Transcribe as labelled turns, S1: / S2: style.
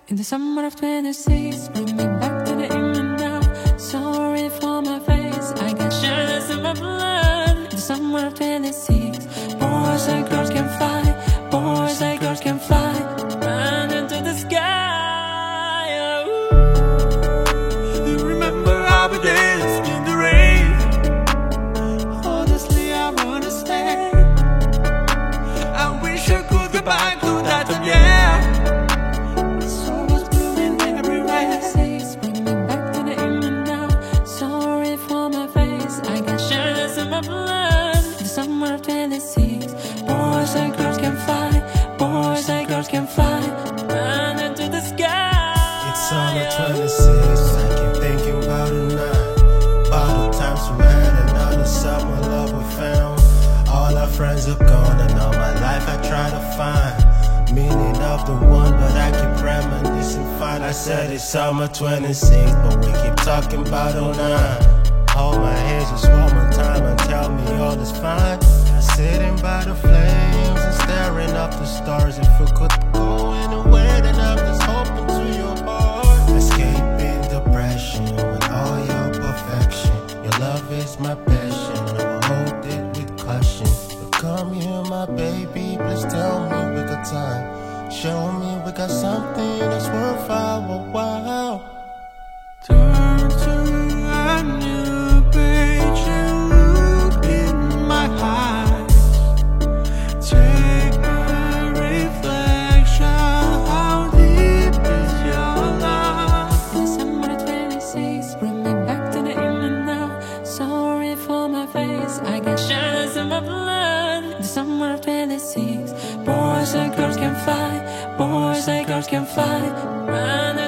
S1: In the summer of 26, bring me back to the England now. Sorry for my face, I got shadows in my blood. In the summer of 26, boys and girls can fly, boys and girls can fly, run into the sky. Ooh. You remember our days in the rain? Honestly, I wanna stay. I wish I could go back to that time, yeah. Summer of 26, boys and girls can fly, boys and girls can fly, run into the sky.
S2: It's summer 26, I keep thinking about the night, about the times we had and all the summer love we found. All our friends are gone and all my life I try to find meaning of the one, but I keep reminiscing fine. I said it's summer 26, but we keep talking about 09. Hold my hands just one more time and tell me all is fine. I'm sitting by the flames and staring up the stars. If you could go anywhere, then I'm just hoping to your heart. Escaping depression with all your perfection. Your love is my passion, I will hold it with caution. But come here, my baby, please tell me we got time. Show me we got something that's worth our while.
S1: Turn to a new page and look in my eyes. Take my reflection, how deep is your love? In the summer of 26, bring me back to the England now. Sorry for my face, I got shadows in my blood. In the summer of 26, boys and girls can fly, boys and girls can fly, run